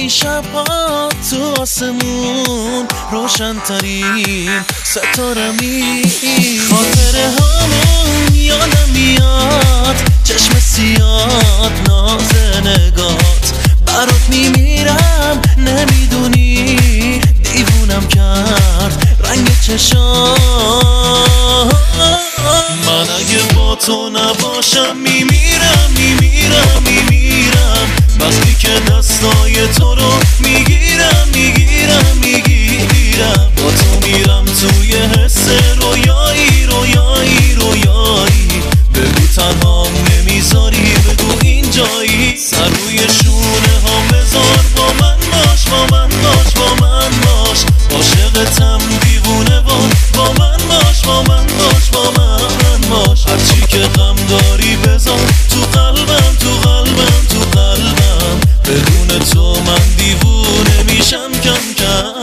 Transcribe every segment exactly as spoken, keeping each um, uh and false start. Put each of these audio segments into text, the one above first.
این شبها تو آسمون روشن ترین ستارمی. خاطره هامون یادم میاد، چشم سیاد ناز نگات، برات میمیرم نمیدونی دیوونم کرد رنگ چشام. من اگه با تو نباشم میمیرم میمیرم میمیرم، وقتی که دستای تو رو میگیرم میگیرم میگیرم، با تو میرم توی حس رویایی رویایی رویایی. بگو تنهام نمیذاری، بگو اینجایی، سر روی شونه هم بذار، با من باش با من باش با من باش، عاشقتم دیوونه وار، با من باش با من باش با من باش. هرچی که غم داری بذار تو قلبم تو قلبم تو قلبم، بدون تو من دیوونه میشم کم کم.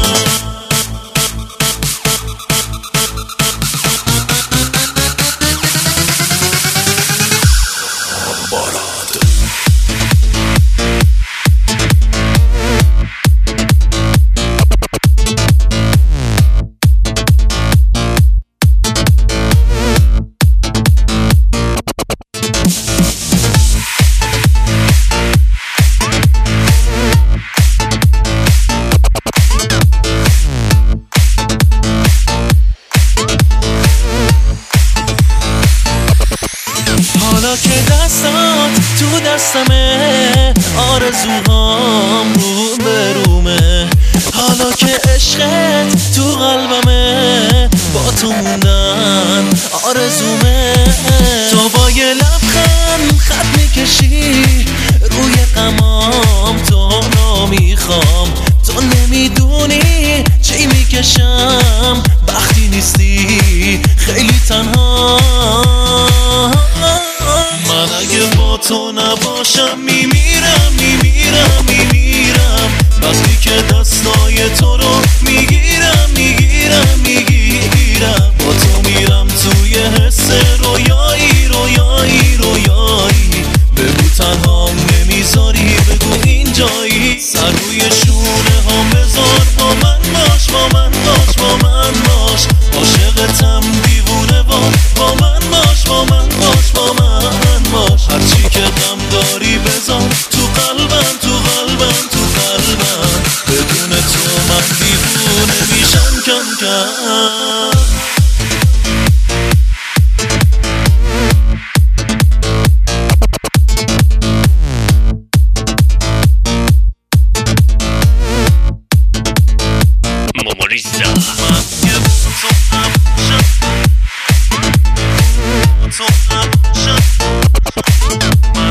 حالا که دستات تو دستمه، آرزوهام رو به رومه، حالا که عشقت تو قلبمه، با تو موندن آرزومه. تو با یه لبخند خط میکشی روی غمام، تو نمیخوام، تو نمیدونی چی میکشم وقتی نیستی خیلی تنها. من اگه با تو نباشم میمیرم میمیرم میمیرم، وقتی که دستای تو رو میگیرم میگیرم میگیرم، با تو میرم توی حس رویایی رویایی رویایی. بگو تنهام نمیذاری، بگو اینجایی، سر روی شونه هم بذار، با من باش با من باش با من باش، عاشقتم دیوونه وار، با من باش با من باش با من باش. هرچی که غم داری بذار تو قلبم تو قلبم تو قلبم، بدون تو من دیوونه میشم کم کم. من